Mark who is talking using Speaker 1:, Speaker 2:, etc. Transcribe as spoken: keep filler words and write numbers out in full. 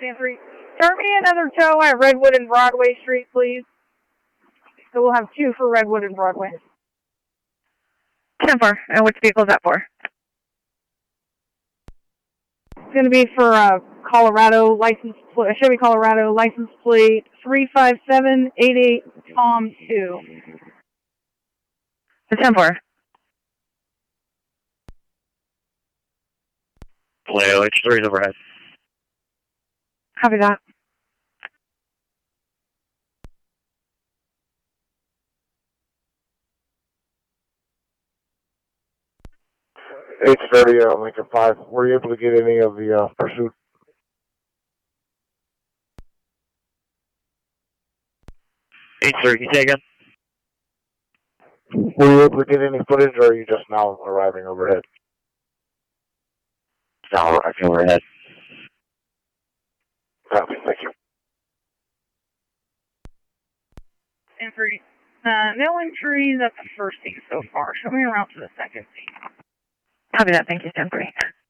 Speaker 1: Stanford. Start me another tow at Redwood and Broadway Street, please. So we'll have two for Redwood and Broadway.
Speaker 2: ten four. And which vehicle is that for?
Speaker 1: It's going to be for uh, Colorado license plate, Chevy Colorado license plate three five seven eight eight Tom two.
Speaker 2: The ten four.
Speaker 3: Leo, H three is overhead.
Speaker 1: Copy that.
Speaker 4: eight thirty, uh, Lincoln five. Were you able to get any of the uh, pursuit?
Speaker 3: H three, can you say again?
Speaker 4: Were you able to get any footage, or are you just now arriving overhead?
Speaker 3: No, I feel overhead.
Speaker 4: Copy, thank you.
Speaker 1: Stanford. Uh, no entries at the first scene so far. Show me around to the second scene.
Speaker 2: Copy that. Thank you, ten three.